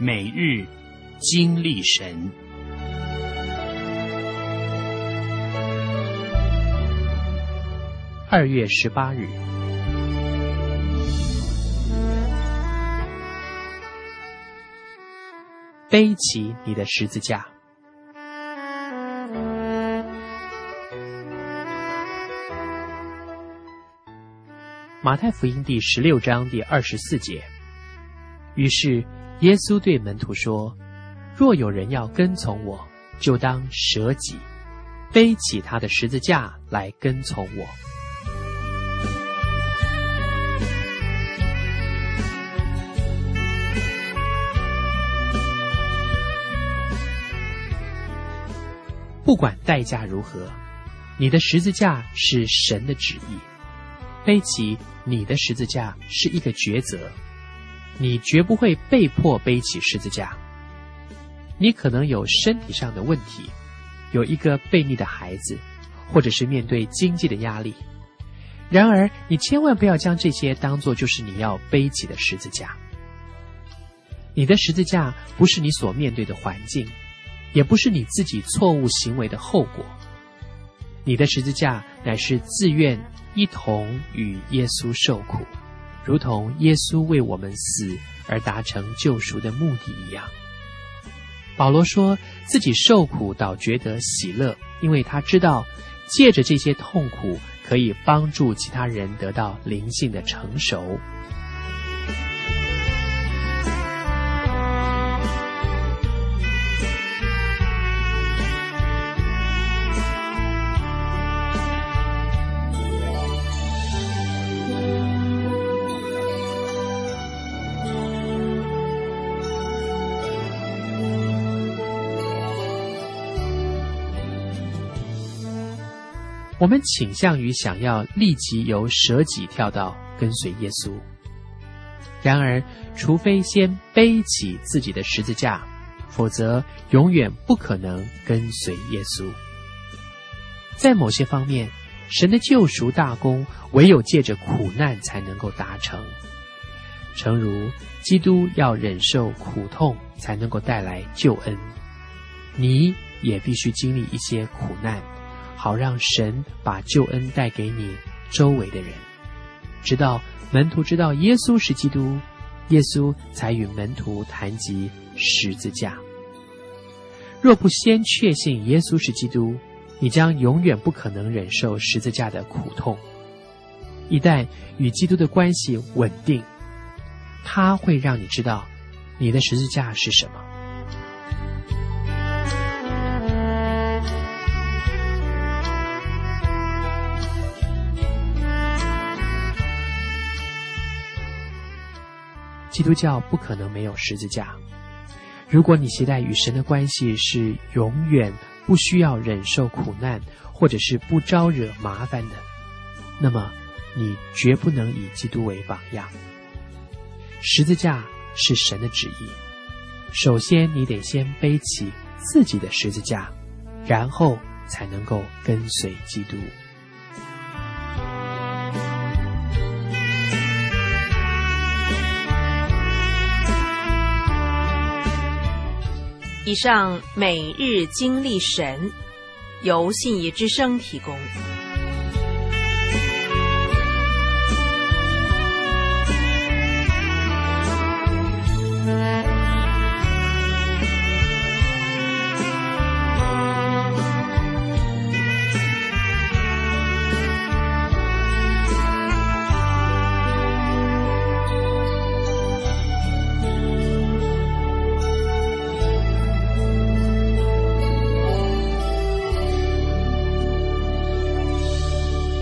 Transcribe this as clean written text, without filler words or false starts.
每日经历神。 2月18日，背起你的十字架。马太福音第16章第24节，于是耶稣对门徒说：若有人要跟从我，就当舍己，背起他的十字架来跟从我。不管代价如何，你的十字架是神的旨意。背起你的十字架是一个抉择，你绝不会被迫背起十字架。你可能有身体上的问题，有一个悖逆的孩子，或者是面对经济的压力。然而，你千万不要将这些当作就是你要背起的十字架。你的十字架不是你所面对的环境，也不是你自己错误行为的后果。你的十字架乃是自愿一同与耶稣受苦，如同耶稣为我们死而达成救赎的目的一样。保罗说自己受苦倒觉得喜乐，因为他知道借着这些痛苦可以帮助其他人得到灵性的成熟。我们倾向于想要立即由舍己跳到跟随耶稣，然而除非先背起自己的十字架，否则永远不可能跟随耶稣。在某些方面，神的救赎大功唯有借着苦难才能够达成，诚如基督要忍受苦痛才能够带来救恩，你也必须经历一些苦难，好让神把救恩带给你周围的人。直到门徒知道耶稣是基督，耶稣才与门徒谈及十字架。若不先确信耶稣是基督，你将永远不可能忍受十字架的苦痛。一旦与基督的关系稳定，他会让你知道你的十字架是什么。基督教不可能没有十字架。如果你期待与神的关系是永远不需要忍受苦难，或者是不招惹麻烦的，那么你绝不能以基督为榜样。十字架是神的旨意，首先你得先背起自己的十字架，然后才能够跟随基督。 以上每日经历神，由信义之声提供。